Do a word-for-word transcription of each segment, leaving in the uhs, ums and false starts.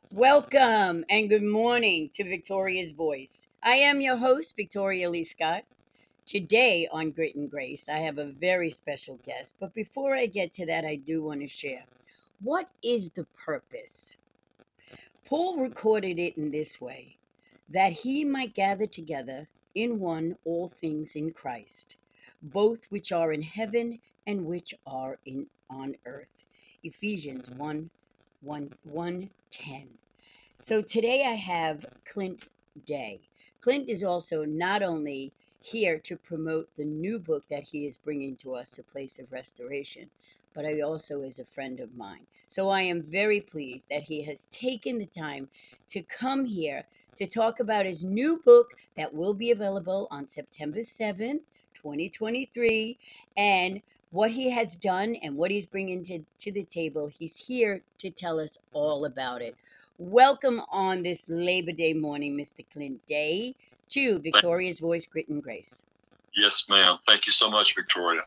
Welcome and good morning to Victoria's Voice. I am your host, Victoria Lee Scott. Today on Grit and Grace, I have a very special guest. But before I get to that, I do want to share what is the purpose? Paul recorded it in this way that he might gather together in one all things in Christ, both which are in heaven and which are in on earth. Ephesians one one one ten. So today I have Clint Day. Clint is also not only here to promote the new book that he is bringing to us, A Place of Restoration, but he also is a friend of mine. So I am very pleased that he has taken the time to come here to talk about his new book that will be available on September seventh, twenty twenty-three, and what he has done and what he's bringing to, to the table. He's here to tell us all about it. Welcome on this Labor Day morning, Mister Clint Day, to Thank- Victoria's Voice, Grit and Grace. Yes, ma'am. Thank you so much, Victoria.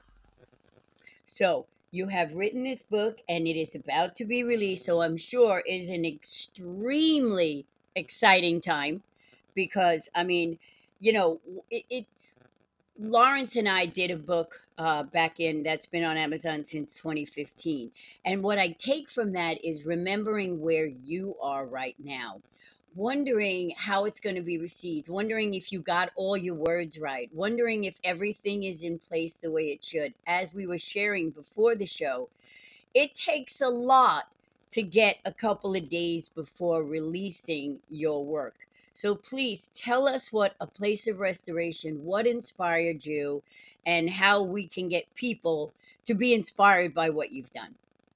So, you have written this book and it is about to be released, so I'm sure it is an extremely exciting time because, I mean, you know, it, it Lawrence and I did a book uh, back in that's been on Amazon since twenty fifteen. And what I take from that is remembering where you are right now, wondering how it's going to be received, wondering if you got all your words right, wondering if everything is in place the way it should. As we were sharing before the show, it takes a lot to get a couple of days before releasing your work. So please tell us what A Place of Restoration, what inspired you, and how we can get people to be inspired by what you've done.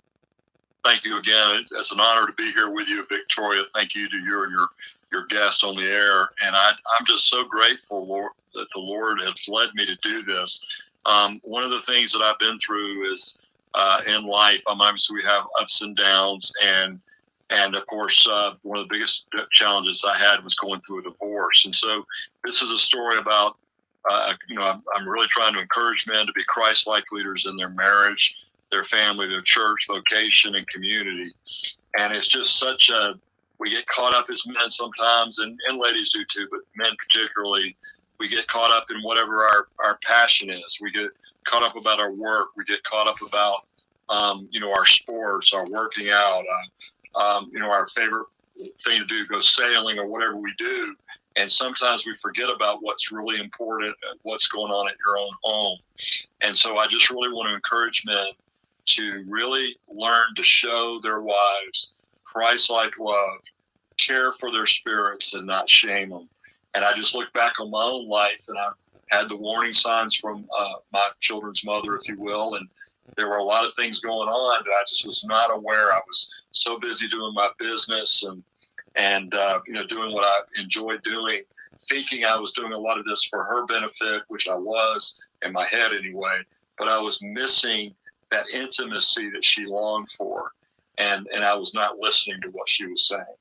Thank you again. It's, it's an honor to be here with you, Victoria. Thank you to you and your your guest on the air. And I, I'm just so grateful, Lord, that the Lord has led me to do this. Um, one of the things that I've been through is uh, in life. Um, obviously, we have ups and downs, and and of course, uh, one of the biggest challenges I had was going through a divorce. And so, this is a story about. Uh, you know, I'm, I'm really trying to encourage men to be Christ-like leaders in their marriage, their family, their church, vocation, and community. And it's just such a, we get caught up as men sometimes, and, and ladies do too, but men particularly, we get caught up in whatever our, our passion is. We get caught up about our work. We get caught up about, um, you know, our sports, our working out, uh, um, you know, our favorite thing to do, go sailing or whatever we do. And sometimes we forget about what's really important, what's going on at your own home. And so I just really want to encourage men to really learn to show their wives Christ-like love, care for their spirits, and not shame them. And I just look back on my own life, and I've had the warning signs from uh, my children's mother, if you will, and there were a lot of things going on that I just was not aware. I was so busy doing my business and and uh, you know doing what I enjoyed doing, thinking I was doing a lot of this for her benefit, which I was in my head anyway. But I was missing that intimacy that she longed for, and and I was not listening to what she was saying.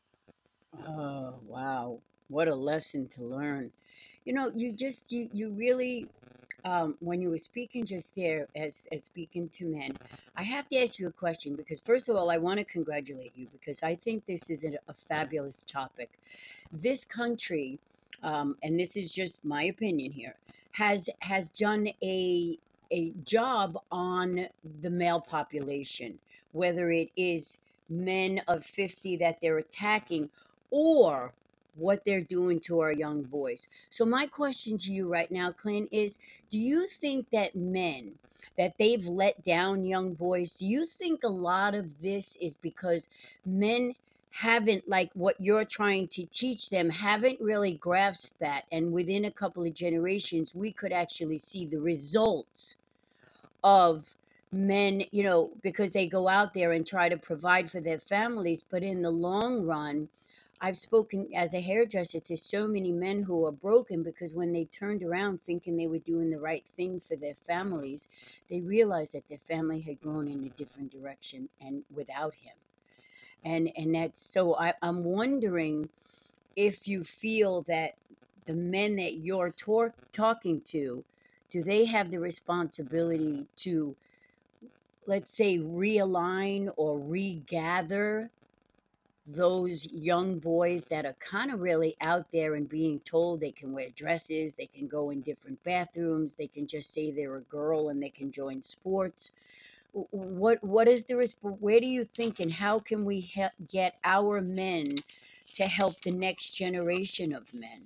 Oh, wow. What a lesson to learn. You know, you just, you, you really, um, when you were speaking just there as, as speaking to men, I have to ask you a question because, first of all, I want to congratulate you because I think this is a, a fabulous topic. This country, um, and this is just my opinion here, has has done a a job on the male population, whether it is men of fifty that they're attacking or what they're doing to our young boys. So my question to you right now, Clint, is do you think that men that they've let down young boys, do you think a lot of this is because men haven't, like what you're trying to teach them, haven't really grasped that, and within a couple of generations we could actually see the results of men, you know, because they go out there and try to provide for their families, but in the long run, I've spoken as a hairdresser to so many men who are broken because when they turned around thinking they were doing the right thing for their families, they realized that their family had gone in a different direction and without him. And and that's so I, I'm wondering if you feel that the men that you're tor- talking to, do they have the responsibility to, let's say, realign or regather those young boys that are kind of really out there and being told they can wear dresses, they can go in different bathrooms, they can just say they're a girl and they can join sports. W- What what is the resp- where do you think and how can we he- get our men to help the next generation of men?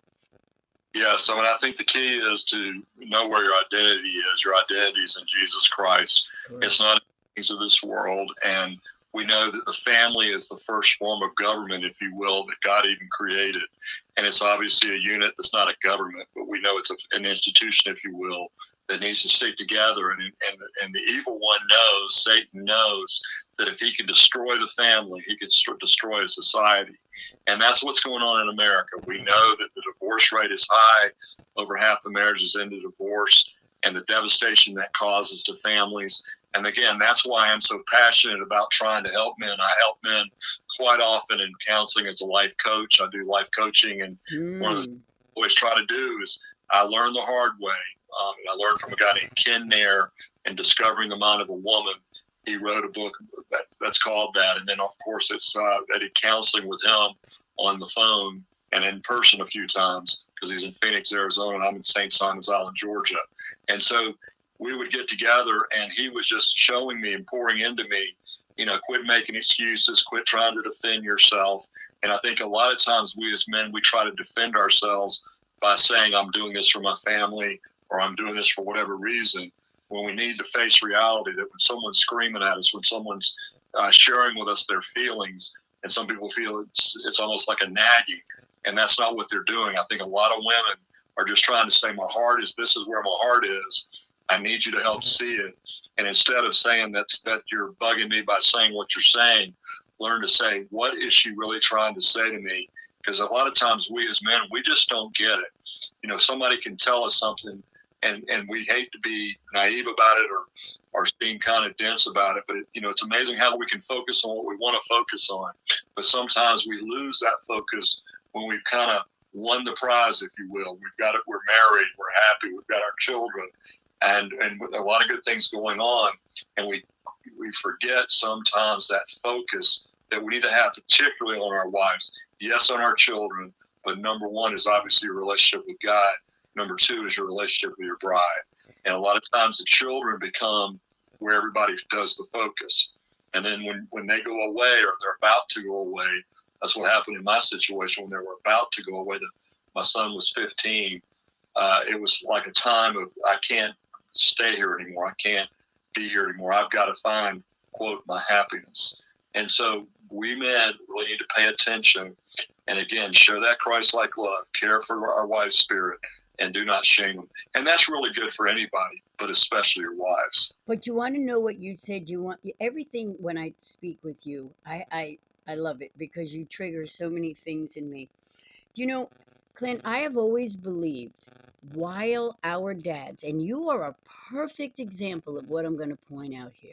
Yeah, so and I think the key is to know where your identity is. Your identity is in Jesus Christ. It's Correct. not in things of this world. And we know that the family is the first form of government, if you will, that God even created. And it's obviously a unit that's not a government, but we know it's a, an institution, if you will, that needs to stick together. And, and, and the evil one knows, Satan knows, that if he can destroy the family, he can destroy a society. And that's what's going on in America. We know that the divorce rate is high. Over half the marriages end in divorce, and the devastation that causes to families. And again, that's why I'm so passionate about trying to help men. I help men quite often in counseling as a life coach. I do life coaching, and one of the things Mm. I always try to do is I learned the hard way. Um, and I learned from a guy named Ken Nair in Discovering the Mind of a Woman. He wrote a book that, that's called that. And then, of course, it's uh, I did counseling with him on the phone and in person a few times because he's in Phoenix, Arizona, and I'm in Saint Simons Island, Georgia. And so we would get together, and he was just showing me and pouring into me, you know, quit making excuses, quit trying to defend yourself. And I think a lot of times we as men, we try to defend ourselves by saying, I'm doing this for my family or I'm doing this for whatever reason, when we need to face reality that when someone's screaming at us, when someone's uh, sharing with us their feelings, and some people feel it's, it's almost like a nagging, and that's not what they're doing. I think a lot of women are just trying to say, my heart is, this is where my heart is. I need you to help see it. And instead of saying that's, that you're bugging me by saying what you're saying, learn to say, what is she really trying to say to me? Because a lot of times we as men, we just don't get it. You know, somebody can tell us something, and, and we hate to be naive about it or, or being kind of dense about it. But, it, you know, it's amazing how we can focus on what we want to focus on. But sometimes we lose that focus when we've kind of won the prize, if you will. We've got it. We're married. We're happy. We've got our children, and and a lot of good things going on. And we we forget sometimes that focus that we need to have, particularly on our wives. Yes, on our children, but number one is obviously your relationship with God. Number two is your relationship with your bride. And a lot of times the children become where everybody does the focus. And then when, when they go away or they're about to go away, that's what happened in my situation when they were about to go away. My son was fifteen. Uh, it was like a time of, I can't stay here anymore. I can't be here anymore. I've got to find, quote, my happiness. And so we men really need to pay attention and again, show that Christ-like love, care for our wife's spirit, and do not shame them. And that's really good for anybody, but especially your wives. But you want to know what you said. You want everything when I speak with you. I I I love it because you trigger so many things in me. Do you know, Clint? I have always believed while our dads, and you are a perfect example of what I'm going to point out here.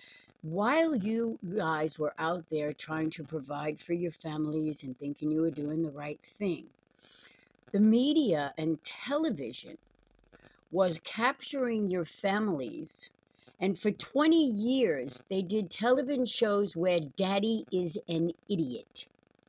While you guys were out there trying to provide for your families and thinking you were doing the right thing, the media and television was capturing your families. And for twenty years, they did television shows where daddy is an idiot.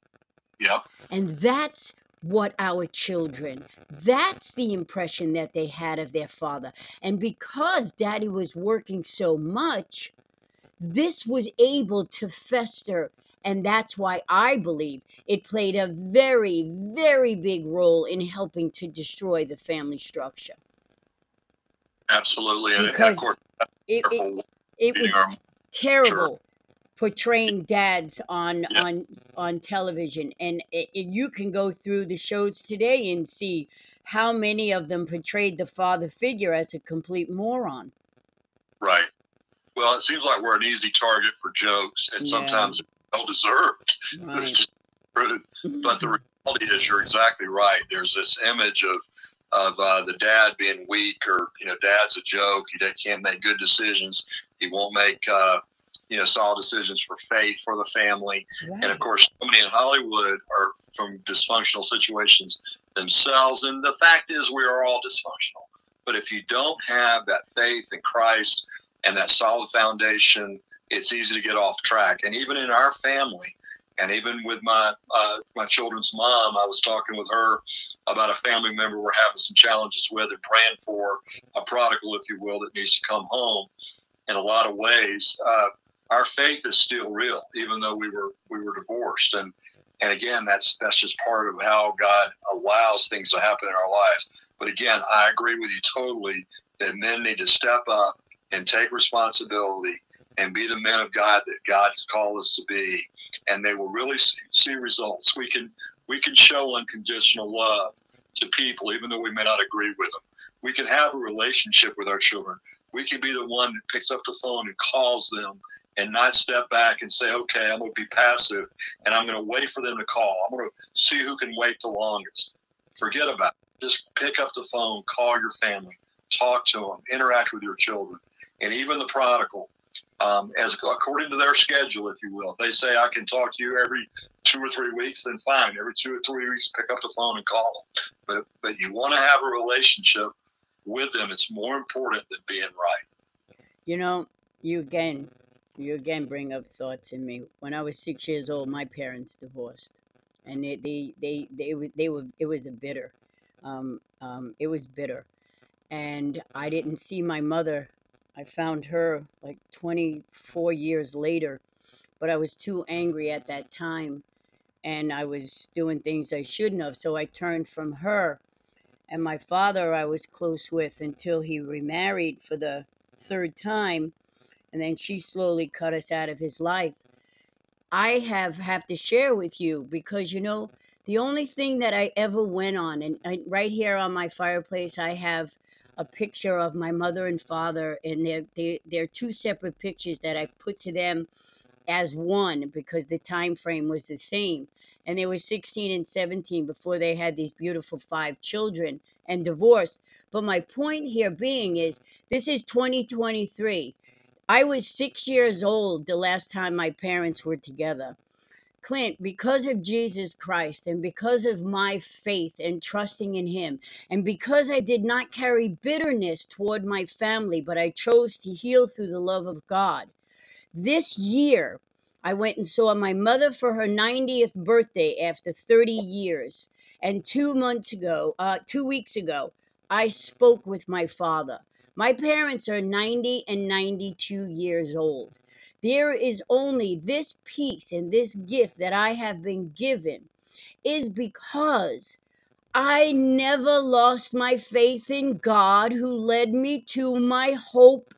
Yep. And that's what our children, that's the impression that they had of their father. And because daddy was working so much, this was able to fester. And that's why I believe it played a very, very big role in helping to destroy the family structure. Absolutely. And, and of Because course, it, it, careful it feeding was our sure. terrible portraying dads on Yeah. on on television, and it, it- you can go through the shows today and see how many of them portrayed the father figure as a complete moron. Right. Well, it seems like we're an easy target for jokes, and Yeah, sometimes well deserved. But it's right. just truth. But the reality is, you're exactly right. There's this image of of uh, the dad being weak, or you know, dad's a joke. He can't make good decisions. He won't make uh, you know solid decisions for faith for the family. And of Right. course, so many in Hollywood are from dysfunctional situations themselves. And the fact is, we are all dysfunctional. But if you don't have that faith in Christ and that solid foundation, it's easy to get off track. And even in our family, And even with my uh, my children's mom, I was talking with her about a family member we're having some challenges with and praying for a prodigal, if you will, that needs to come home. In a lot of ways, uh, our faith is still real, even though we were we were divorced. And and again, that's that's just part of how God allows things to happen in our lives. But again, I agree with you totally that men need to step up and take responsibility and be the men of God that God's called us to be, and they will really see, see results. We can we can show unconditional love to people, even though we may not agree with them. We can have a relationship with our children. We can be the one that picks up the phone and calls them and not step back and say, okay, I'm going to be passive and I'm going to wait for them to call. I'm going to see who can wait the longest. Forget about it. Just pick up the phone, call your family, talk to them, interact with your children. And even the prodigal, um, as according to their schedule, if you will, if they say, I can talk to you every two or three weeks, then fine. Every two or three weeks, pick up the phone and call them. But, but you want to have a relationship with them. It's more important than being right. You know, you again, you again bring up thoughts in me. When I was six years old, my parents divorced, and they they they they, were- they were it was a bitter, um, um, it was bitter, and I didn't see my mother. I found her like twenty-four years later, but I was too angry at that time, and I was doing things I shouldn't have. So I turned from her, and my father I was close with until he remarried for the third time, and then she slowly cut us out of his life. I have have to share with you because, you know, the only thing that I ever went on, and I, right here on my fireplace I have a picture of my mother and father, and they're they, they're two separate pictures that I put to them as one because the time frame was the same, and they were sixteen and seventeen before they had these beautiful five children and divorced. But my point here being is, this is twenty twenty-three. I was six years old the last time my parents were together. Clint, because of Jesus Christ and because of my faith and trusting in Him, and because I did not carry bitterness toward my family, but I chose to heal through the love of God, this year, I went and saw my mother for her ninetieth birthday after thirty years. And two months ago, uh, two weeks ago, I spoke with my father. My parents are ninety and ninety-two years old. There is only this peace and this gift that I have been given is because I never lost my faith in God who led me to my hope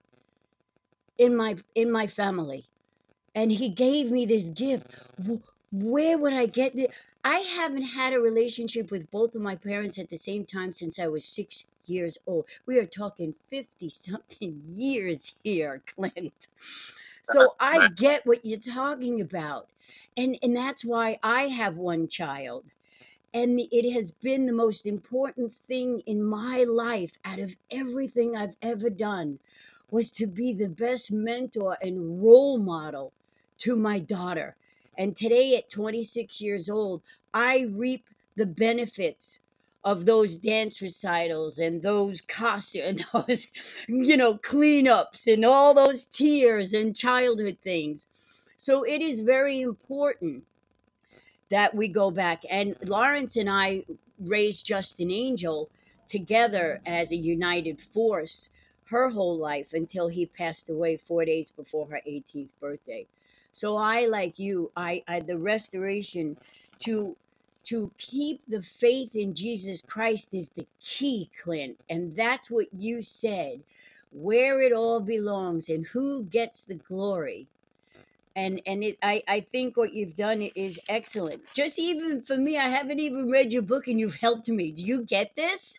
in my in my family, and he gave me this gift. Where would I get it? I haven't had a relationship with both of my parents at the same time since I was six years old. We are talking fifty something years here, Clint. So I get what you're talking about. And, and that's why I have one child. And it has been the most important thing in my life out of everything I've ever done was to be the best mentor and role model to my daughter. And today at twenty-six years old, I reap the benefits of those dance recitals and those costumes and those, you know, cleanups and all those tears and childhood things. So it is very important that we go back. And Lawrence and I raised Justin Angel together as a united force her whole life until he passed away four days before her eighteenth birthday. So I, like you, I, I the restoration to to keep the faith in Jesus Christ is the key, Clint. And that's what you said, where it all belongs and who gets the glory. And and it I, I think what you've done is excellent. Just even for me, I haven't even read your book and you've helped me. Do you get this?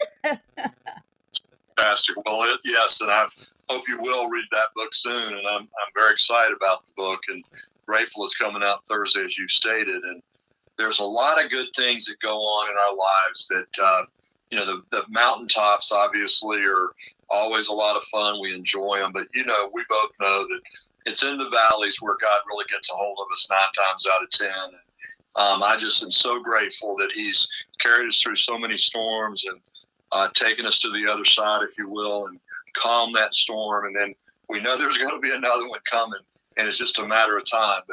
Fantastic. Well, it, yes, and I hope you will read that book soon. And I'm I'm very excited about the book and grateful it's coming out Thursday, as you stated. And there's a lot of good things that go on in our lives that, uh, you know, the, the mountaintops obviously are always a lot of fun. We enjoy them. But, you know, we both know that it's in the valleys where God really gets a hold of us nine times out of ten. And, um, I just am so grateful that He's carried us through so many storms and uh, taken us to the other side, if you will, and calmed that storm. And then we know there's going to be another one coming, and it's just a matter of time. But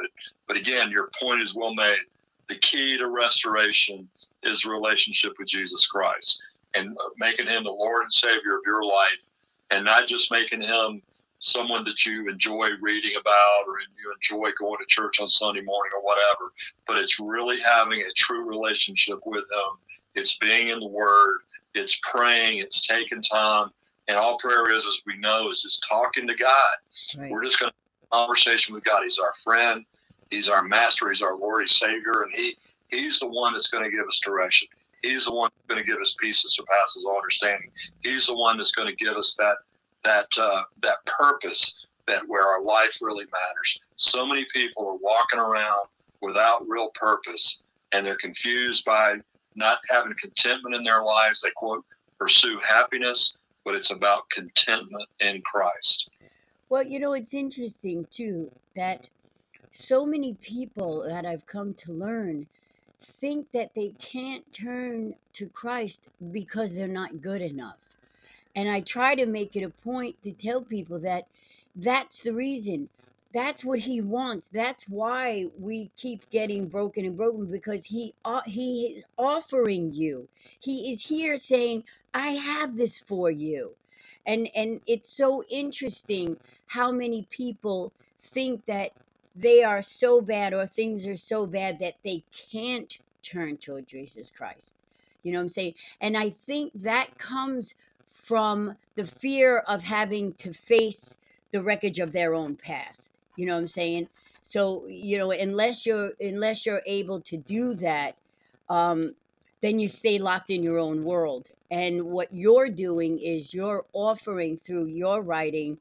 But again, your point is well made. The key to restoration is relationship with Jesus Christ, and making him the Lord and Savior of your life, and not just making him someone that you enjoy reading about or you enjoy going to church on Sunday morning or whatever, but it's really having a true relationship with him. It's being in the Word, it's praying, it's taking time, and all prayer is, as we know, is just talking to God. Right. We're just going to have a conversation with God. He's our friend, he's our master, he's our Lord, he's Savior, and he he's the one that's going to give us direction. He's the one that's going to give us peace that surpasses all understanding. He's the one that's going to give us that that uh, that purpose, that where our life really matters. So many people are walking around without real purpose, and they're confused by not having contentment in their lives. They quote, pursue happiness, but it's about contentment in Christ. Well, you know, it's interesting too that so many people that I've come to learn think that they can't turn to Christ because they're not good enough. And I try to make it a point to tell people that that's the reason. That's what he wants. That's why we keep getting broken and broken, because he uh, he is offering you. He is here saying, "I have this for you." And and it's so interesting how many people think that they are so bad or things are so bad that they can't turn toward Jesus Christ. You know what I'm saying? And I think that comes from the fear of having to face the wreckage of their own past. You know what I'm saying? So, you know, unless you're unless you're able to do that, um, then you stay locked in your own world. And what you're doing is you're offering through your writing,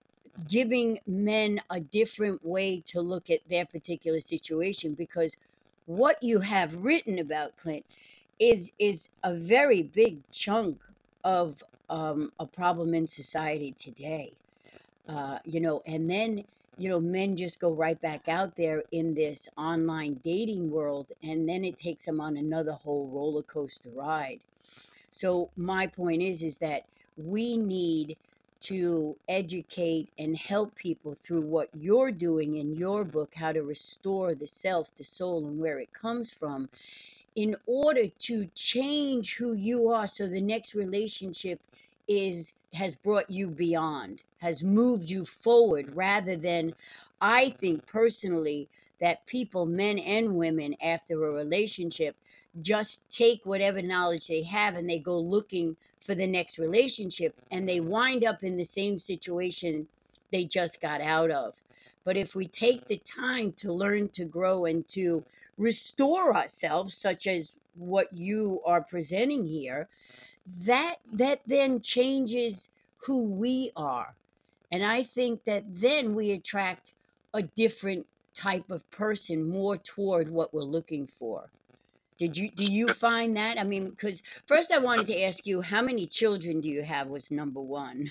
giving men a different way to look at their particular situation, because what you have written about, Clint, is is a very big chunk of um, a problem in society today. Uh, you know, and then you know men just go right back out there in this online dating world, and then it takes them on another whole roller coaster ride. So my point is is that we need to educate and help people through what you're doing in your book, how to restore the self, the soul, and where it comes from, in order to change who you are, so the next relationship is has brought you beyond, has moved you forward, rather than, I think personally, that people, men and women, after a relationship, just take whatever knowledge they have and they go looking for the next relationship, and they wind up in the same situation they just got out of. But if we take the time to learn, to grow, and to restore ourselves, such as what you are presenting here, that that then changes who we are. And I think that then we attract a different type of person, more toward what we're looking for. Did you do you find that? I mean, because first I wanted to ask you, how many children do you have, was number one.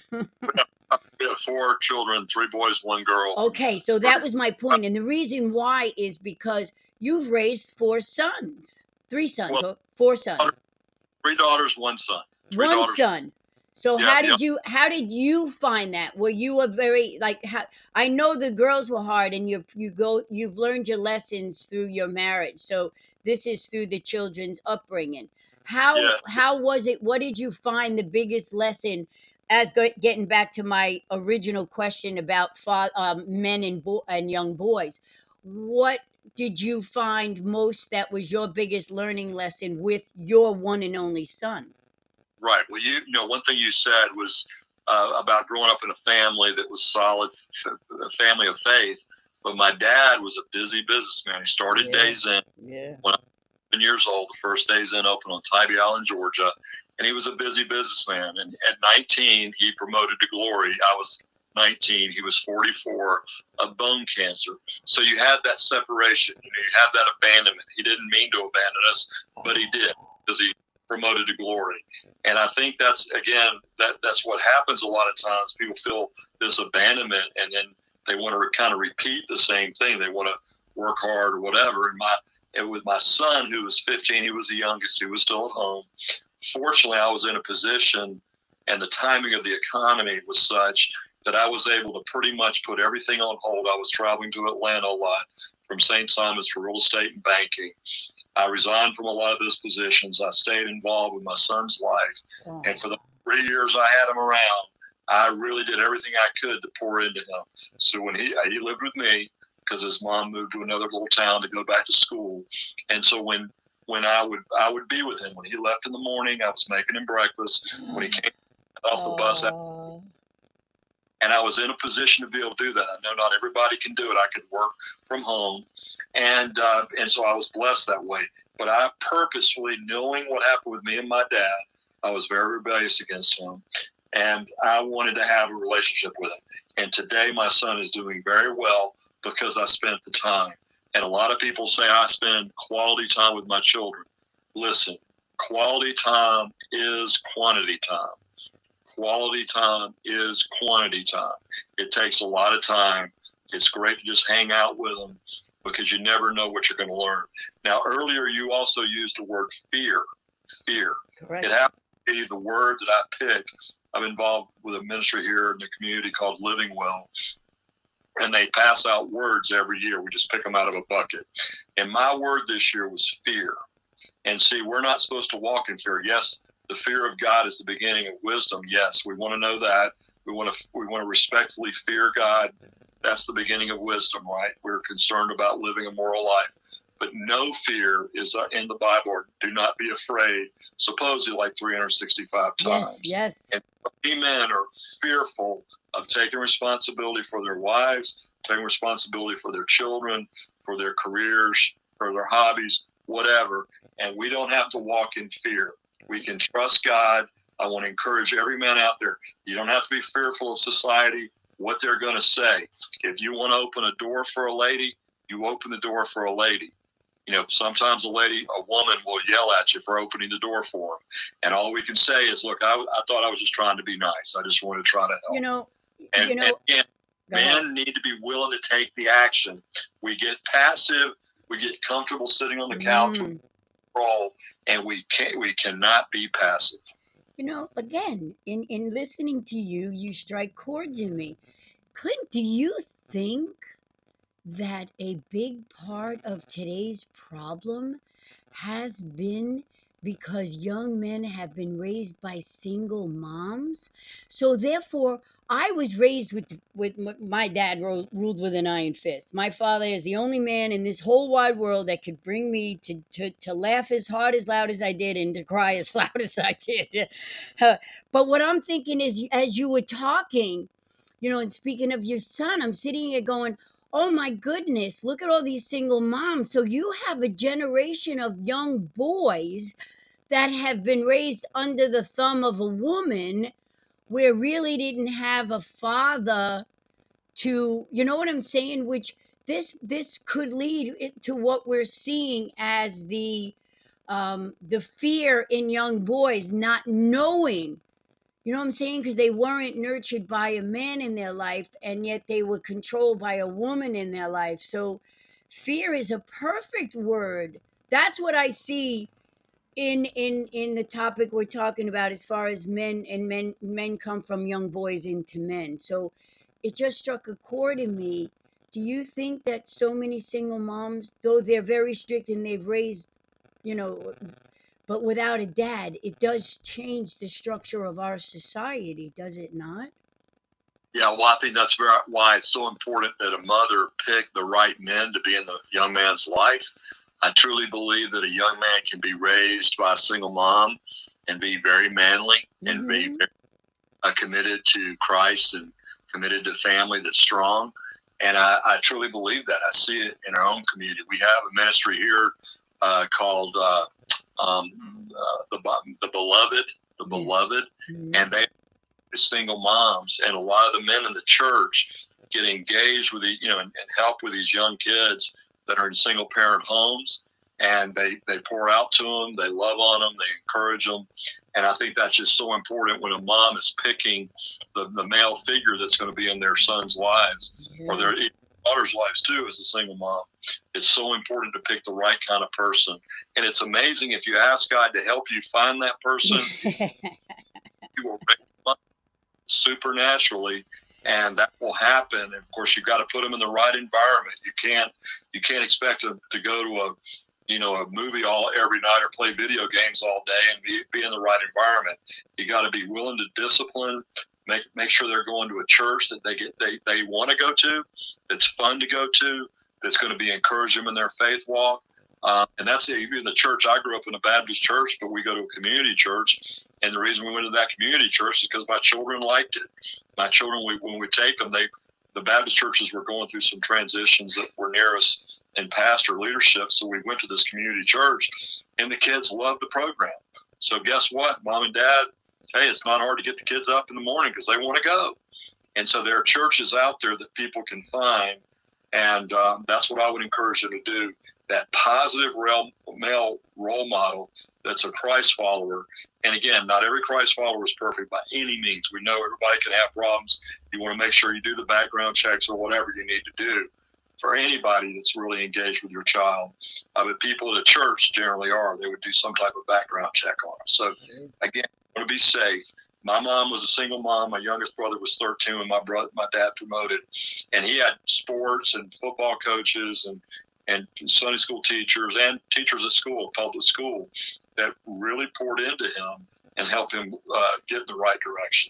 We have four children, three boys, one girl. Okay, so that was my point. And the reason why is because you've raised four sons, three sons, Well, or four sons, three daughters, one son. Three one daughters. son. So Yeah, how yeah. did you how did you find that? Were you a very like how, I know the girls were hard, and you you go you've learned your lessons through your marriage. So this is through the children's upbringing. How Yeah. how was it? What did you find the biggest lesson? As go, getting back to my original question about fa- um, men and bo- and young boys, what did you find most that was your biggest learning lesson with your one and only son? Right. Well, you, you know, one thing you said was uh, about growing up in a family that was solid, a family of faith. But my dad was a busy businessman. He started Yeah. Days Inn Yeah. when I was seven years old. The first Days Inn opened on Tybee Island, Georgia, and he was a busy businessman. And at nineteen, he promoted to glory. I was nineteen. He was forty-four, of bone cancer. So you had that separation. You know, you had that abandonment. He didn't mean to abandon us, but he did, because he promoted to glory. And I think that's, again, that that's what happens a lot of times. People feel this abandonment, and then they want to kind of repeat the same thing. They want to work hard or whatever. And my and with my son, who was fifteen, he was the youngest. He was still at home. Fortunately, I was in a position, and the timing of the economy was such that I was able to pretty much put everything on hold. I was traveling to Atlanta a lot, from Saint Simon's for real estate and banking. I resigned from a lot of those positions. I stayed involved with my son's life. Oh. And for the three years I had him around, I really did everything I could to pour into him. So when he, he lived with me because his mom moved to another little town to go back to school. And so when, when I would, I would be with him. When he left in the morning, I was making him breakfast. When he came off the bus, Oh. and I was in a position to be able to do that. I know not everybody can do it. I could work from home, and uh, and so I was blessed that way. But I purposefully, knowing what happened with me and my dad, I was very rebellious against him, and I wanted to have a relationship with him. And today, my son is doing very well because I spent the time. And a lot of people say I spend quality time with my children. Listen, quality time is quantity time. Quality time is quantity time. It takes a lot of time. It's great to just hang out with them because you never know what you're going to learn. Now, earlier you also used the word fear. Fear. Correct. It happens to be the word that I pick. I'm involved with a ministry here in the community called Living Well, and they pass out words every year. We just pick them out of a bucket. And my word this year was fear. And see, we're not supposed to walk in fear. Yes, the fear of God is the beginning of wisdom. Yes, we want to know that. We want to we want to respectfully fear God. That's the beginning of wisdom, right? We're concerned about living a moral life. But no fear is in the Bible. Do not be afraid, supposedly like three hundred sixty-five times. Yes, yes. And many men are fearful of taking responsibility for their wives, taking responsibility for their children, for their careers, for their hobbies, whatever. And we don't have to walk in fear. We can trust God. I want to encourage every man out there. You don't have to be fearful of society, what they're going to say. If you want to open a door for a lady, you open the door for a lady. You know, sometimes a lady, a woman will yell at you for opening the door for them. And all we can say is, look, I, I thought I was just trying to be nice. I just wanted to try to help. You know, and, you know, and, and men need to be willing to take the action. We get passive. We get comfortable sitting on the couch mm, role, and we can't. We cannot be passive. you know, again, in, in listening to you, you strike chords in me. Clint, do you think that a big part of today's problem has been because young men have been raised by single moms? So therefore, I was raised with with my dad ro- ruled with an iron fist. My father is the only man in this whole wide world that could bring me to to, to laugh as hard as loud as I did and to cry as loud as I did. Uh, but what I'm thinking is, as you were talking, you know, and speaking of your son, I'm sitting here going, oh my goodness, look at all these single moms. So you have a generation of young boys that have been raised under the thumb of a woman where really didn't have a father to, you know what I'm saying? Which this this could lead it to what we're seeing as the um, the fear in young boys not knowing, you know what I'm saying? Because they weren't nurtured by a man in their life, and yet they were controlled by a woman in their life. So fear is a perfect word. That's what I see in in in the topic we're talking about, as far as men and men men come from young boys into men. So it just struck a chord in me. Do you think that so many single moms, though they're very strict and they've raised, you know, but without a dad, it does change the structure of our society, does it not? Yeah, well, I think that's very, why it's so important that a mother pick the right men to be in the young man's life. I truly believe that a young man can be raised by a single mom and be very manly and Mm-hmm. be very, uh, committed to Christ and committed to family that's strong. And I, I truly believe that. I see it in our own community. We have a ministry here uh, called uh, um, uh, the, the Beloved, the Yeah. Beloved, Mm-hmm. and they single moms, and a lot of the men in the church get engaged with the, you know, and, and help with these young kids that are in single parent homes, and they they pour out to them, they love on them, they encourage them, and I think that's just so important when a mom is picking the, the male figure that's going to be in their sons' lives, Yeah. or their daughter's lives too, as a single mom. It's so important to pick the right kind of person, and it's amazing if you ask God to help you find that person, He will supernaturally, and that will happen. And of course, you've got to put them in the right environment. You can't you can't expect them to go to a you know a movie all every night or play video games all day and be, be in the right environment. You got to be willing to discipline. Make make sure they're going to a church that they get they, they want to go to, that's fun to go to, that's going to be encourage them in their faith walk. Uh, and that's even the church. I grew up in a Baptist church, but we go to a community church. And the reason we went to that community church is because my children liked it. My children, we, when we take them, they the Baptist churches were going through some transitions that were near us in pastor leadership. So we went to this community church, and the kids loved the program. So guess what, Mom and Dad? Hey, it's not hard to get the kids up in the morning because they want to go. And so there are churches out there that people can find, and um, that's what I would encourage them to do. That positive real, male role model that's a Christ follower. And again, not every Christ follower is perfect by any means. We know everybody can have problems. You want to make sure you do the background checks or whatever you need to do for anybody that's really engaged with your child. Uh, but people at a church generally are. They would do some type of background check on them. So again, I want to be safe. My mom was a single mom. My youngest brother was thirteen when my brother, my dad promoted, and he had sports and football coaches and and Sunday school teachers and teachers at school, public school, that really poured into him and helped him uh, get in the right direction.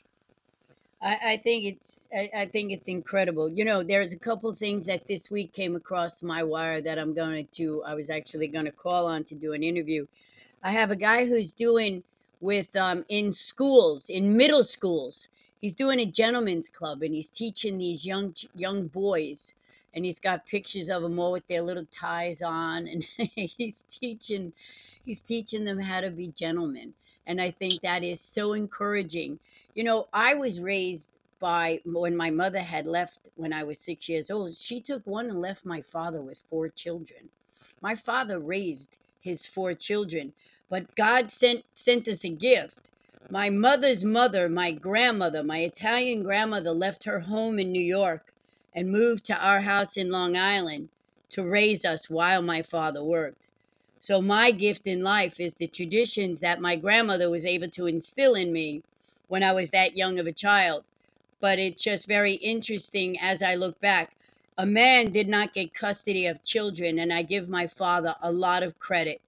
I, I think it's I, I think it's incredible. You know, there's a couple things that this week came across my wire that I'm going to I was actually going to call on to do an interview. I have a guy who's doing with um, in schools, in middle schools. He's doing a gentleman's club, and he's teaching these young young boys, and he's got pictures of them all with their little ties on, and he's teaching he's teaching them how to be gentlemen. And I think that is so encouraging. You know, I was raised by when my mother had left when I was six years old. She took one and left my father with four children. My father raised his four children, but God sent sent us a gift. My mother's mother, my grandmother, my Italian grandmother, left her home in New York and moved to our house in Long Island to raise us while my father worked. So my gift in life is the traditions that my grandmother was able to instill in me when I was that young of a child. But it's just very interesting as I look back. A man did not get custody of children, and I give my father a lot of credit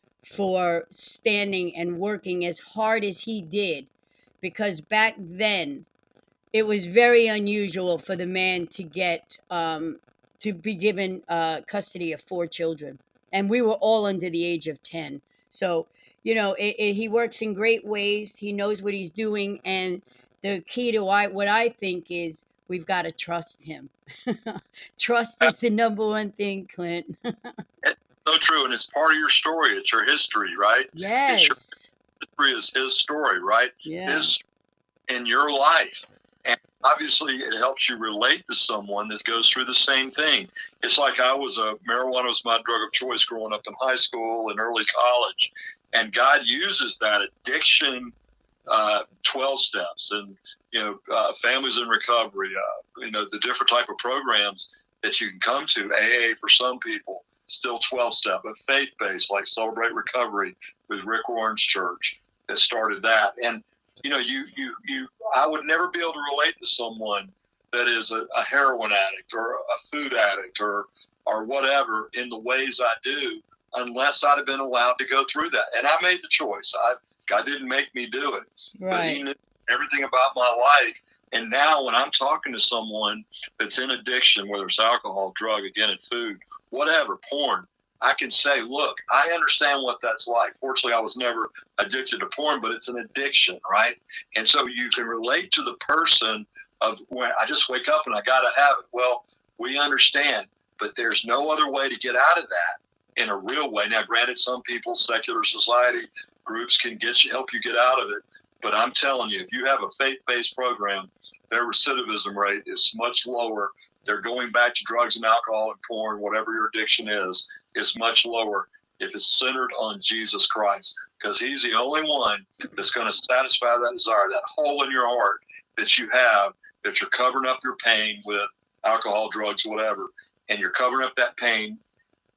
for standing and working as hard as he did, because back then it was very unusual for the man to get um, to be given uh, custody of four children, and we were all under the age of ten. So you know, it, it, he works in great ways. He knows what he's doing, and the key to I, what I think is we've got to trust him. Trust is the number one thing, Clint. It's so true, and it's part of your story. It's your history, right? It's your Yes. history is his story, right? Yeah. His in your life. And obviously it helps you relate to someone that goes through the same thing. It's like I was a marijuana was my drug of choice growing up in high school and early college. And God uses that addiction uh, twelve steps and, you know, uh, families in recovery, uh, you know, the different type of programs that you can come to, A A for some people, still twelve step, but faith-based, like Celebrate Recovery with Rick Warren's church that started that. And, you know, you, you, you, I would never be able to relate to someone that is a, a heroin addict or a food addict or, or whatever in the ways I do unless I'd have been allowed to go through that. And I made the choice. I, God didn't make me do it, Right. but he knew everything about my life. And now when I'm talking to someone that's in addiction, whether it's alcohol, drug, again, and food, whatever, porn, I can say, look, I understand what that's like. Fortunately, I was never addicted to porn, but it's an addiction, right? And so you can relate to the person of when I just wake up and I got to have it. Well, we understand, but there's no other way to get out of that in a real way. Now, granted, some people, secular society groups can get you, help you get out of it. But I'm telling you, if you have a faith-based program, their recidivism rate is much lower. They're going back to drugs and alcohol and porn, whatever your addiction is, is much lower if it's centered on Jesus Christ, because he's the only one that's going to satisfy that desire, that hole in your heart that you have, that you're covering up your pain with alcohol, drugs, whatever, and you're covering up that pain.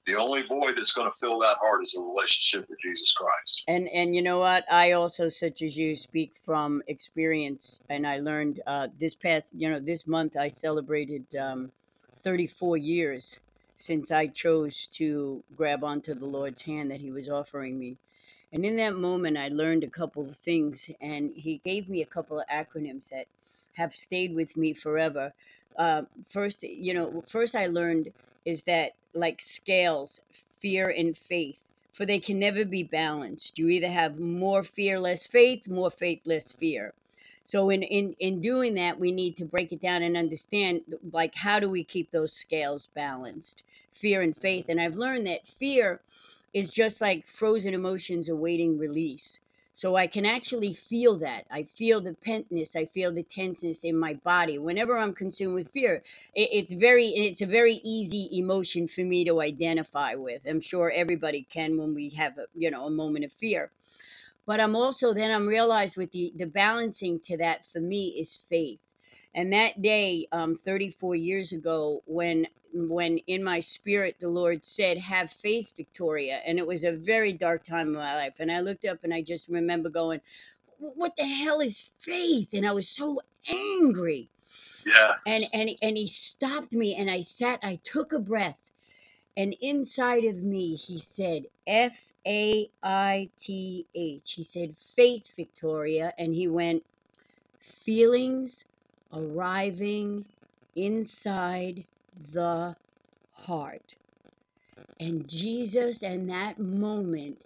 The only void that's going to fill that heart is a relationship with Jesus Christ. And and you know what? I also, such as you, speak from experience. And I learned uh, this past, you know, this month I celebrated um, thirty-four years since I chose to grab onto the Lord's hand that He was offering me. And in that moment, I learned a couple of things, and He gave me a couple of acronyms that have stayed with me forever. Uh, first, you know, first I learned is that, like scales, fear and faith, for they can never be balanced. You either have more fear, less faith, more faith, less fear. So in, in in doing that, we need to break it down and understand, like, how do we keep those scales balanced, fear and faith. And I've learned that fear is just like frozen emotions awaiting release. So I can actually feel that. I feel the pentness. I feel the tenseness in my body whenever I'm consumed with fear. It, it's very, it's a very easy emotion for me to identify with. I'm sure everybody can when we have a, you know, a moment of fear. But I'm also, then I'm realized with the the balancing to that for me is faith. And that day, um, thirty-four years ago, when when in my spirit the Lord said, "Have faith, Victoria," and it was a very dark time in my life. And I looked up and I just remember going, "What the hell is faith?" And I was so angry. And Yes. and and He stopped me, and I sat. I took a breath, and inside of me, He said, F A I T H. He said, "Faith, Victoria." And He went, "Feelings arriving inside the heart." And Jesus, in that moment,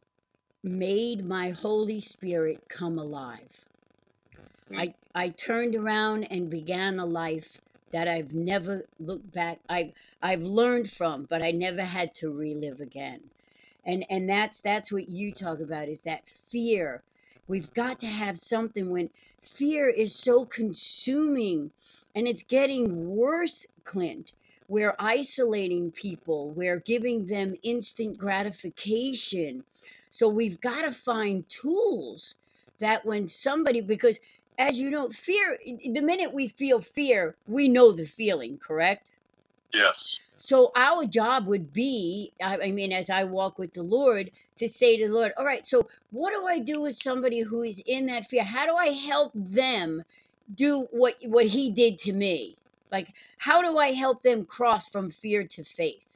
made my Holy Spirit come alive. I, I turned around and began a life that I've never looked back. I've I've learned from, but I never had to relive again. And and that's that's what you talk about, is that fear. We've got to have something. When fear is so consuming, and it's getting worse, Clint. We're isolating people. We're giving them instant gratification. So we've got to find tools that when somebody, because as you know, fear, the minute we feel fear, we know the feeling, correct? Yes. So our job would be, I I mean, as I walk with the Lord, to say to the Lord, all right, so what do I do with somebody who is in that fear? How do I help them do what what He did to me? Like, how do I help them cross from fear to faith?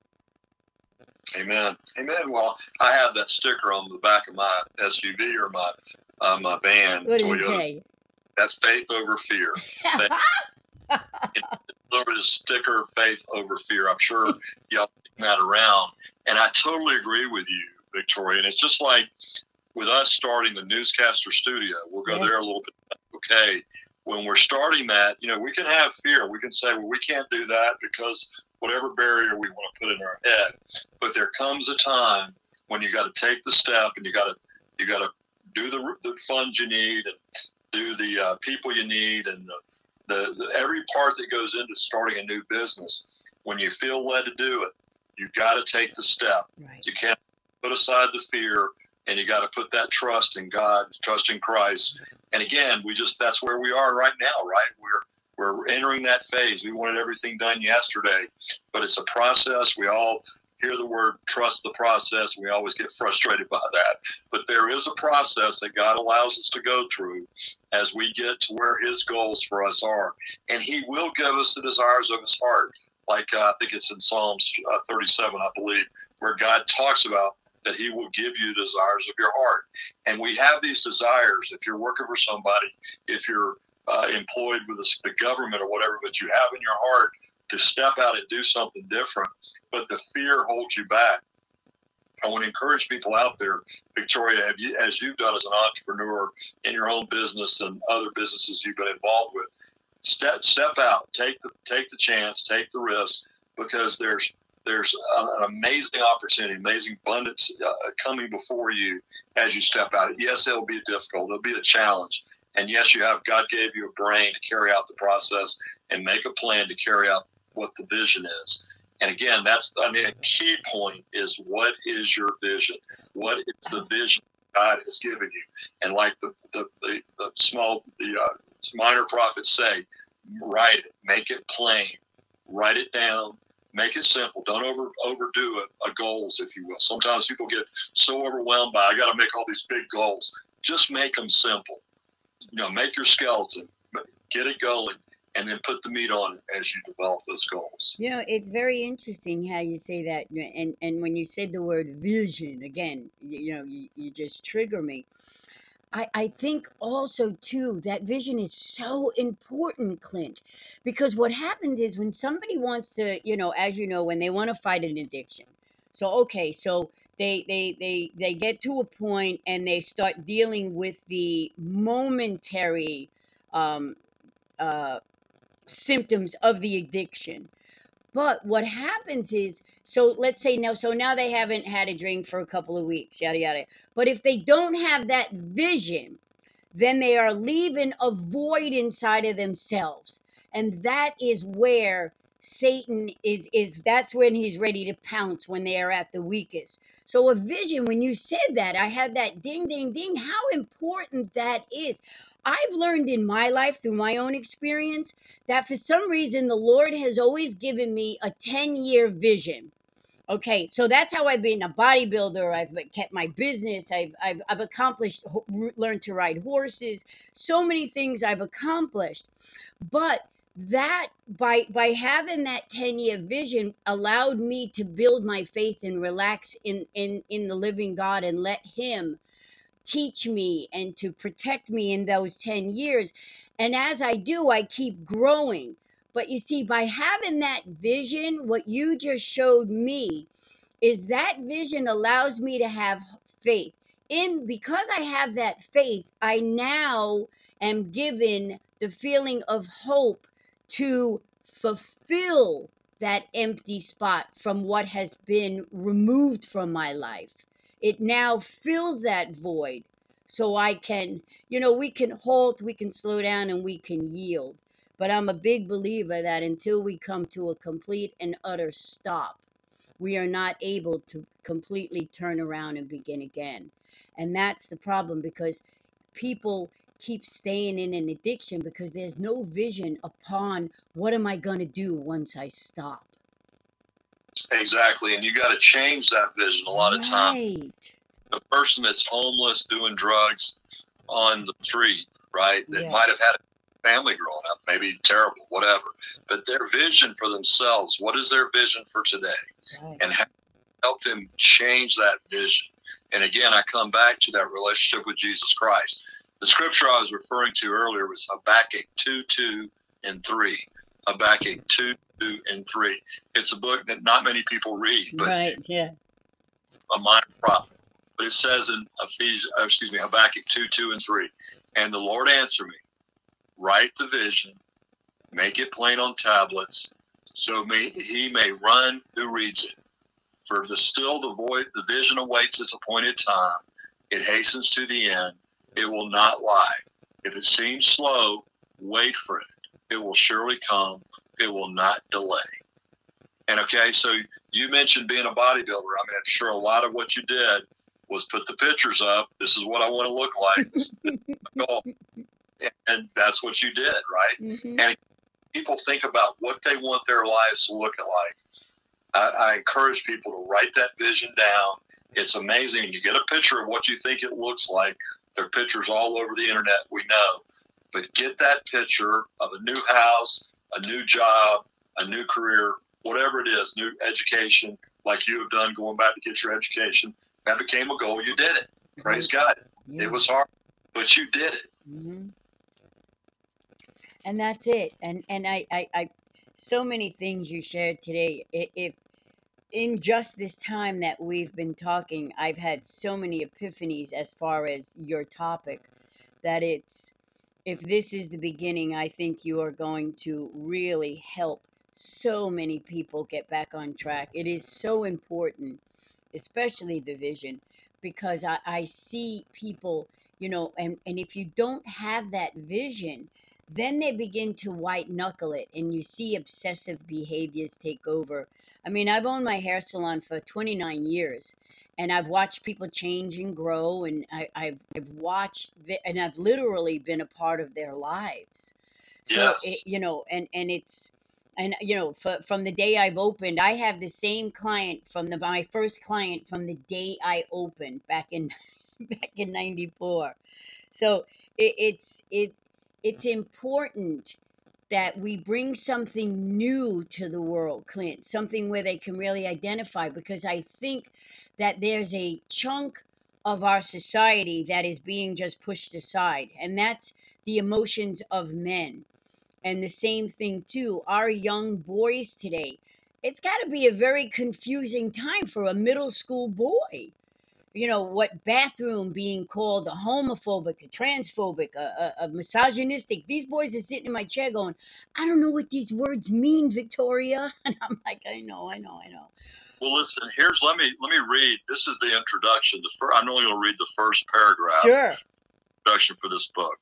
Amen. Amen. Well, I have that sticker on the back of my S U V or my uh, my van, What does it Toyota. say? That's faith over fear. Faith, little sticker, faith over fear. I'm sure y'all taking that around, and I totally agree with you, Victoria. And it's just like with us starting the newscaster studio. We'll go Yes. there a little bit. Okay, when we're starting that, you know, we can have fear. We can say, well, we can't do that because whatever barrier we want to put in our head. But there comes a time when you got to take the step, and you got to you got to do the the funds you need, and do the uh, people you need, and the, the, the every part that goes into starting a new business. When you feel led to do it, you got to take the step. Right. You can't put aside the fear, and you got to put that trust in God, trust in Christ. And again, we just, that's where we are right now, right? We're we're entering that phase. We wanted everything done yesterday, but it's a process. We all hear the word trust the process, and we always get frustrated by that. But there is a process that God allows us to go through as we get to where His goals for us are. And He will give us the desires of His heart. Like uh, I think it's in Psalms uh, thirty-seven, I believe, where God talks about that He will give you desires of your heart. And we have these desires. If you're working for somebody, if you're uh, employed with the, the government or whatever, but you have in your heart to step out and do something different, but the fear holds you back. I want to encourage people out there, Victoria, have you, as you've done as an entrepreneur in your own business and other businesses you've been involved with, step step out, take the take the chance, take the risk, because there's there's an amazing opportunity, amazing abundance uh, coming before you as you step out. Yes, it'll be difficult, it'll be a challenge, and yes, you have God gave you a brain to carry out the process and make a plan to carry out what the vision is. And again, that's, I mean, a key point is, what is your vision? What is the vision God has given you? And like the the, the, the small, the uh, minor prophets say, write it, make it plain, write it down, Make it simple. Don't over overdo it. Uh, goals, if you will. Sometimes people get so overwhelmed by I got to make all these big goals. Just make them simple. You know, make your skeleton, get it going, and then put the meat on it as you develop those goals. You know, it's very interesting how you say that, and and when you said the word vision again, you, you know, you, you just trigger me. I, I think also too that vision is so important, Clint, because what happens is when somebody wants to, you know, as you know, when they want to fight an addiction. So okay, so they they they they get to a point and they start dealing with the momentary um, uh, symptoms of the addiction. But what happens is, so let's say now, so now they haven't had a drink for a couple of weeks, yada yada. But if they don't have that vision, then they are leaving a void inside of themselves, and that is where Satan is is that's when he's ready to pounce when they are at the weakest. So a vision, when you said that, I had that ding ding ding, how important that is. I've learned in my life through my own experience that for some reason the Lord has always given me a ten year vision. Okay, so that's how I've been a bodybuilder. I've kept my business. I've I've, I've accomplished, learned to ride horses. So many things I've accomplished. But that by by having that ten year vision allowed me to build my faith and relax in in in the living God and let Him teach me and to protect me in those ten years. And as I do, I keep growing. But you see, by having that vision, what you just showed me is that vision allows me to have faith. In because I have that faith, I now am given the feeling of hope to fulfill that empty spot from what has been removed from my life. It now fills that void so I can, you know, we can halt, we can slow down, and we can yield. But I'm a big believer that until we come to a complete and utter stop, we are not able to completely turn around and begin again. And that's the problem, because people keep staying in an addiction because there's no vision upon what am I going to do once I stop. Exactly, and you got to change that vision a lot of times. Right. The person that's homeless doing drugs on the street, right, that Yeah. might have had a family growing up, maybe terrible, whatever, but their vision for themselves, what is their vision for today? Right. And help them change that vision. And again, I come back to that relationship with Jesus Christ. The scripture I was referring to earlier was Habakkuk two, two, and three. Habakkuk two, two, and three. It's a book that not many people read, but Right. Yeah. a minor prophet. But it says in Ephesians, uh, excuse me, Habakkuk two, two, and three. And the Lord answered me, write the vision, make it plain on tablets, so may, he may run who reads it. For the still the void, the vision awaits its appointed time. It hastens to the end. It will not lie. If it seems slow, wait for it. It will surely come. It will not delay. And okay, so you mentioned being a bodybuilder. I mean, I'm sure a lot of what you did was put the pictures up. This is what I want to look like. This is my goal. And that's what you did, right? Mm-hmm. And people think about what they want their lives to look like. I, I encourage people to write that vision down. It's amazing. You get a picture of what you think it looks like. There are pictures all over the internet, we know. But get that picture of a new house, a new job, a new career, whatever it is, new education, like you have done going back to get your education. That became a goal. You did it. Praise God. Yeah. It was hard, but you did it. Mm-hmm. And that's it. And and I, I, I, so many things you shared today. I- If in just this time that we've been talking, I've had so many epiphanies as far as your topic that it's, if this is the beginning, I think you are going to really help so many people get back on track. It is so important, especially the vision, because I, I see people, you know, and, and if you don't have that vision, then they begin to white knuckle it and you see obsessive behaviors take over. I mean, I've owned my hair salon for twenty-nine years and I've watched people change and grow, and I, I've, I've watched the, and I've literally been a part of their lives. So, it, Yes. you know, and, and it's, and you know, f- from the day I've opened, I have the same client from the my first client from the day I opened back in back in 'ninety-four. So it, it's it it's important that we bring something new to the world, Clint, something where they can really identify, because I think that there's a chunk of our society that is being just pushed aside, and that's the emotions of men. And the same thing too, our young boys today. It's got to be a very confusing time for a middle school boy. You know, what bathroom being called a homophobic, a transphobic, a, a, a misogynistic. These boys are sitting in my chair going, I don't know what these words mean, Victoria. And I'm like, I know, I know, I know. Well, listen. Here's let me let me read. This is the introduction. The fir- I'm only going to read the first paragraph. Sure. Introduction for this book.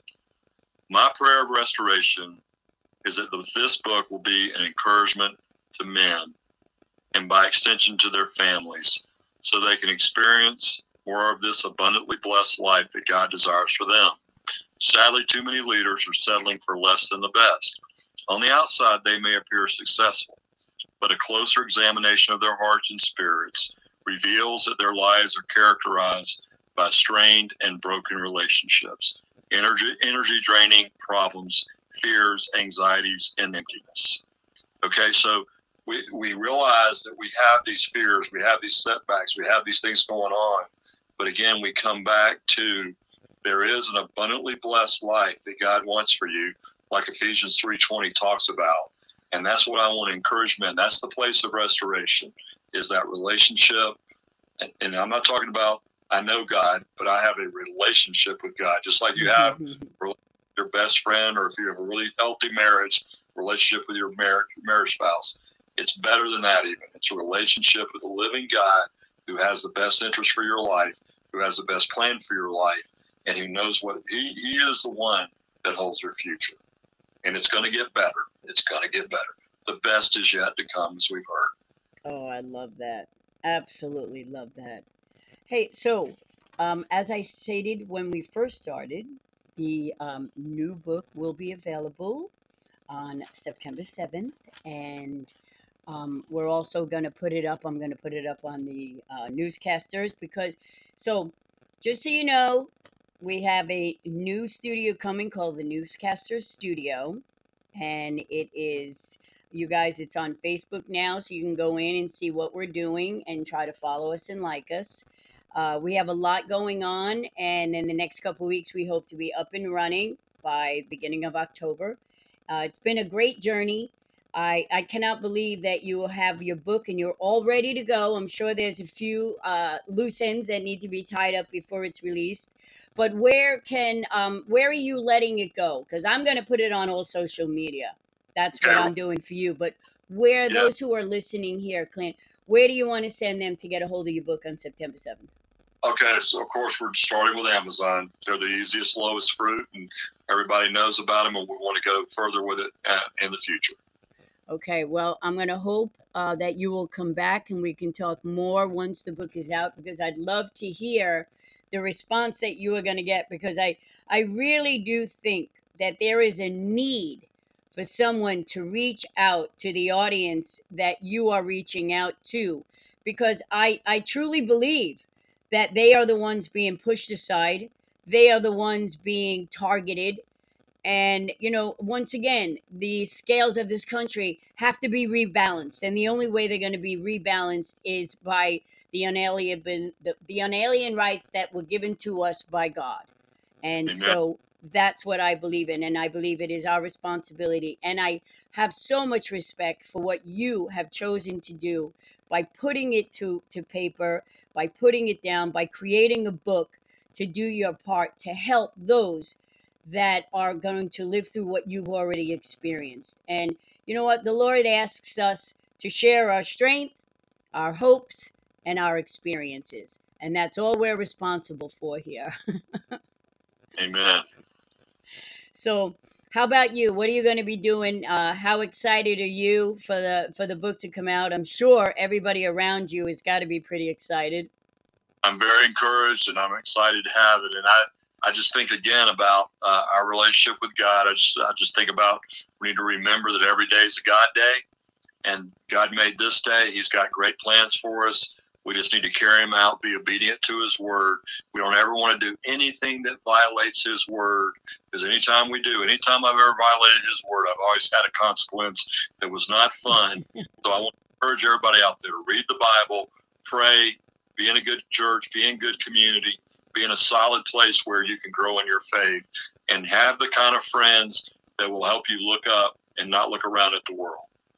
My prayer of restoration is that this book will be an encouragement to men and by extension to their families so they can experience more of this abundantly blessed life that God desires for them. Sadly, too many leaders are settling for less than the best. On the outside, they may appear successful, but a closer examination of their hearts and spirits reveals that their lives are characterized by strained and broken relationships, energy, energy draining problems, fears, anxieties, and emptiness. Okay, so we, we realize that we have these fears, we have these setbacks, we have these things going on. But again, we come back to there is an abundantly blessed life that God wants for you, like Ephesians three twenty talks about. And that's what I want to encourage men. That's the place of restoration, is that relationship. And, and I'm not talking about I know God, but I have a relationship with God, just like you have your best friend, or if you have a really healthy marriage, relationship with your marriage, marriage spouse. It's better than that even. It's a relationship with a living God who has the best interest for your life, who has the best plan for your life, and who knows what he, he is the one that holds your future. And it's going to get better. It's going to get better. The best is yet to come, as we've heard. Oh, I love that. Absolutely love that. Hey, so um, as I stated when we first started, the um, new book will be available on September seventh, and um, we're also going to put it up. I'm going to put it up on the uh, newscasters because, so just so you know, we have a new studio coming called the Newscasters Studio, and it is, you guys, it's on Facebook now, so you can go in and see what we're doing and try to follow us and like us. Uh, we have a lot going on, and in the next couple weeks, we hope to be up and running by beginning of October. Uh, it's been a great journey. I, I cannot believe that you will have your book and you're all ready to go. I'm sure there's a few uh, loose ends that need to be tied up before it's released. But where can um, where are you letting it go? Because I'm going to put it on all social media. That's what Okay. I'm doing for you. But where, Yeah. those who are listening here, Clint, where do you want to send them to get a hold of your book on September seventh? Okay, so of course we're starting with Amazon. They're the easiest, lowest fruit, and everybody knows about them, and we want to go further with it uh, in the future. Okay, well, I'm going to hope uh, that you will come back and we can talk more once the book is out, because I'd love to hear the response that you are going to get, because I, I really do think that there is a need for someone to reach out to the audience that you are reaching out to, because I, I truly believe that they are the ones being pushed aside. They are the ones being targeted, and, you know, once again, the scales of this country have to be rebalanced. And the only way they're going to be rebalanced is by the unalienable, the, the unalien rights that were given to us by God. And Amen. so that's what I believe in. And I believe it is our responsibility. And I have so much respect for what you have chosen to do by putting it to, to paper, by putting it down, by creating a book, to do your part to help those that are going to live through what you've already experienced. And you know what? The Lord asks us to share our strength, our hopes, and our experiences. And that's all we're responsible for here. Amen. So, how about you? What are you going to be doing? Uh, how excited are you for the for the book to come out? I'm sure everybody around you has got to be pretty excited. I'm very encouraged, and I'm excited to have it. And I, I just think again about uh, our relationship with God. I just, I just think about we need to remember that every day is a God day, and God made this day. He's got great plans for us. We just need to carry him out, be obedient to his word. We don't ever want to do anything that violates his word, because anytime we do, anytime I've ever violated his word, I've always had a consequence that was not fun. So I want to encourage everybody out there to read the Bible, pray, be in a good church, be in good community, be in a solid place where you can grow in your faith, and have the kind of friends that will help you look up and not look around at the world.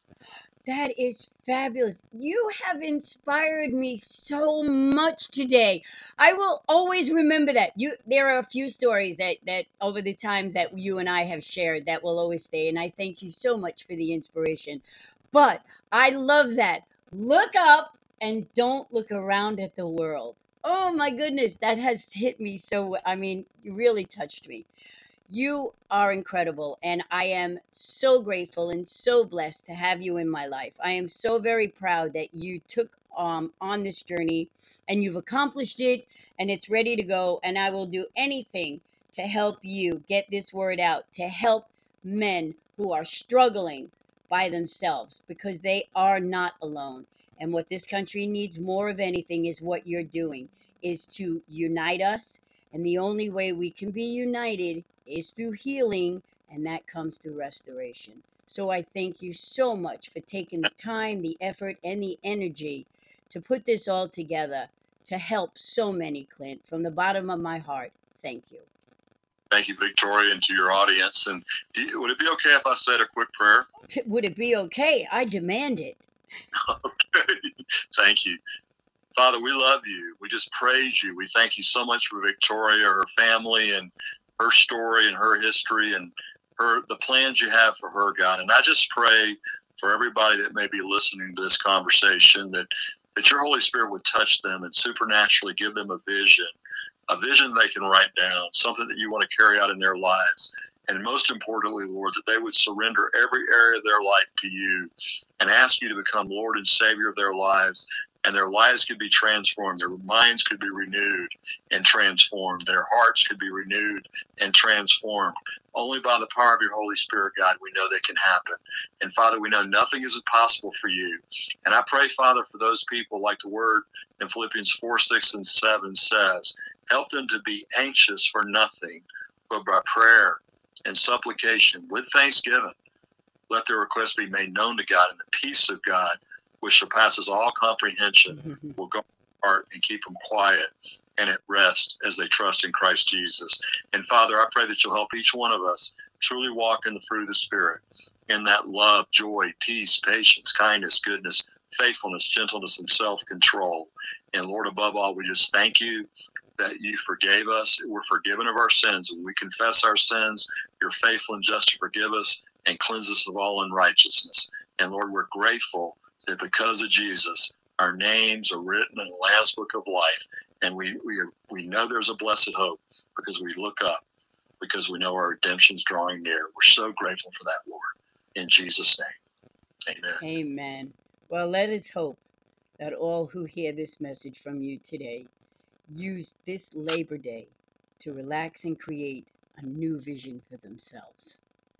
That is fabulous. You have inspired me so much today. I will always remember that. You there are a few stories that that over the times that you and I have shared that will always stay, and I thank you so much for the inspiration. But I love that. Look up and don't look around at the world. Oh my goodness, that has hit me so I mean, you really touched me. You are incredible, and I am so grateful and so blessed to have you in my life. I am so very proud that you took um, on this journey and you've accomplished it, and it's ready to go. And I will do anything to help you get this word out, to help men who are struggling by themselves, because they are not alone. And what this country needs more of anything is what you're doing, is to unite us. And the only way we can be united is through healing, and that comes through restoration. So I thank you so much for taking the time, the effort, and the energy to put this all together to help so many, Clint. From the bottom of my heart, thank you. Thank you, Victoria, and to your audience. And do you, would it be okay if I said a quick prayer? Would it be okay? I demand it. Okay. Thank you. Father, we love you. We just praise you. We thank you so much for Victoria, her family, and her story and her history, and her the plans you have for her, God. And I just pray for everybody that may be listening to this conversation that, that your Holy Spirit would touch them and supernaturally give them a vision, a vision they can write down, something that you want to carry out in their lives. And most importantly, Lord, that they would surrender every area of their life to you and ask you to become Lord and Savior of their lives. And their lives could be transformed. Their minds could be renewed and transformed. Their hearts could be renewed and transformed. Only by the power of your Holy Spirit, God, we know that can happen. And Father, we know nothing is impossible for you. And I pray, Father, for those people, like the word in Philippians four, six, and seven says, help them to be anxious for nothing, but by prayer and supplication with thanksgiving, let their requests be made known to God, and the peace of God, which surpasses all comprehension, will guard their heart and keep them quiet and at rest as they trust in Christ Jesus. And Father, I pray that you'll help each one of us truly walk in the fruit of the Spirit, in that love, joy, peace, patience, kindness, goodness, faithfulness, gentleness, and self-control. And Lord, above all, we just thank you that you forgave us. We're forgiven of our sins. When we confess our sins, you're faithful and just to forgive us and cleanse us of all unrighteousness. And Lord, we're grateful that because of Jesus, our names are written in the Lamb's Book of Life, and we we are, we know there's a blessed hope because we look up, because we know our redemption's drawing near. We're so grateful for that, Lord. In Jesus' name, amen. Amen. Well, let us hope that all who hear this message from you today use this Labor Day to relax and create a new vision for themselves.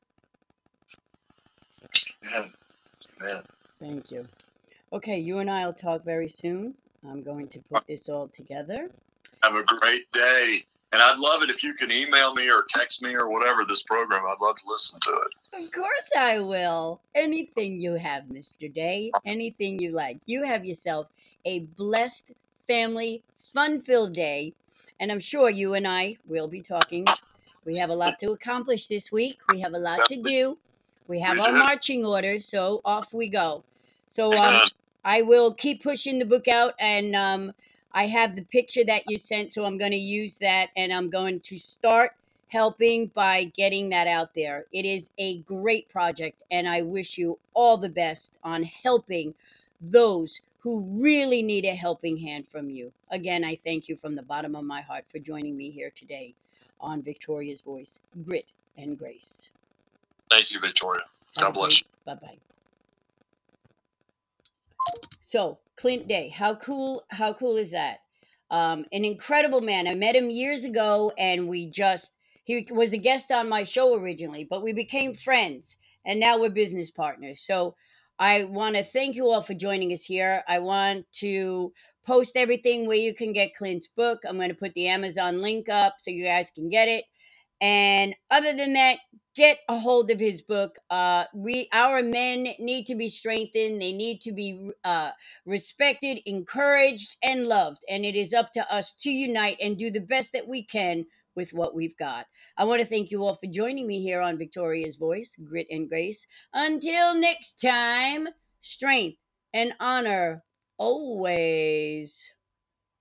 Amen. Amen. Thank you. Okay, you and I will talk very soon. I'm going to put this all together. Have a great day. And I'd love it if you can email me or text me or whatever this program. I'd love to listen to it. Of course I will. Anything you have, Mister Day. Anything you like. You have yourself a blessed, family, fun-filled day. And I'm sure you and I will be talking. We have a lot to accomplish this week. We have a lot to do. We have We our do. marching orders, so off we go. So um, Amen. I will keep pushing the book out, and um, I have the picture that you sent, so I'm going to use that, and I'm going to start helping by getting that out there. It is a great project, and I wish you all the best on helping those who really need a helping hand from you. Again, I thank you from the bottom of my heart for joining me here today on Victoria's Voice, Grit and Grace. Thank you, Victoria. Have God bless you. Bye bye. So, Clint Day, how cool how cool is that? Um, an incredible man. I met him years ago, and we just he was a guest on my show originally, but we became friends, and now we're business partners. So I want to thank you all for joining us here. I want to post everything where you can get Clint's book. I'm going to put the Amazon link up so you guys can get it. And other than that, get a hold of his book. Uh, we, our men, need to be strengthened. They need to be uh, respected, encouraged, and loved. And it is up to us to unite and do the best that we can with what we've got. I want to thank you all for joining me here on Victoria's Voice, Grit and Grace. Until next time, strength and honor always.